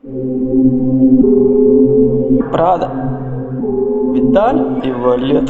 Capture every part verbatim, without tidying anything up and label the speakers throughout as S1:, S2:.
S1: Прада, Виталий и Валет.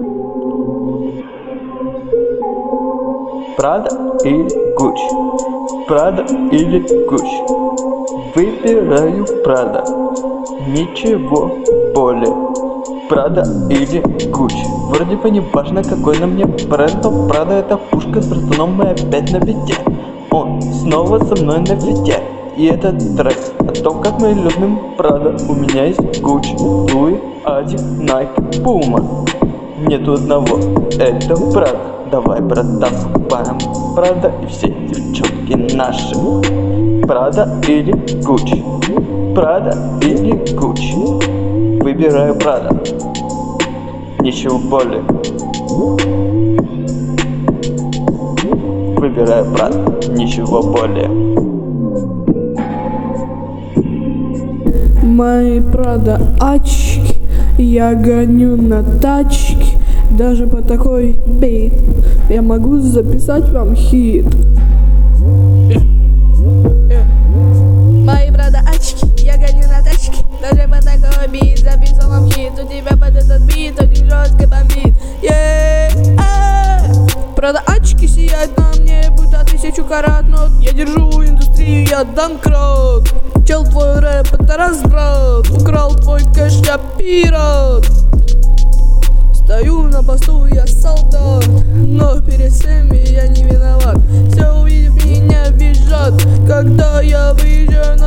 S1: Прада или Гуччи? Прада или Гуччи? Выбираю Прада, ничего более. Прада или Гуччи? Вроде бы не важно, какой на мне бренд, но Прада это пушка, с братуном мы опять на бите. Он снова со мной на фите. И этот трек о том, как мы любим Прада. У меня есть Гуччи, Луи, Ади, Найк, Пума. Нету одного, это Прада. Давай, братан, скупаем Прада и все девчонки наши. Прада или Гуччи? Прада или Гуччи? Выбираю Прада, ничего более. Выбираю Прада, ничего более.
S2: Мои Прада очки, я гоню на тачке. Даже по такой бит я могу записать вам хит.
S3: Мои Прада очки, я гоню на тачке. Даже по такой бит записал вам хит. У тебя под этот бит очень жестко бомбит. Прада очки сияют на мне, будто тысячу карат. Но я держу индустрию, я дам крот. Чел, твой рэп это разврат. Украл твой кэш, я пират. Стою на посту, я солдат, но перед всеми я не виноват. Все увидев меня визжат, когда я выезжаю на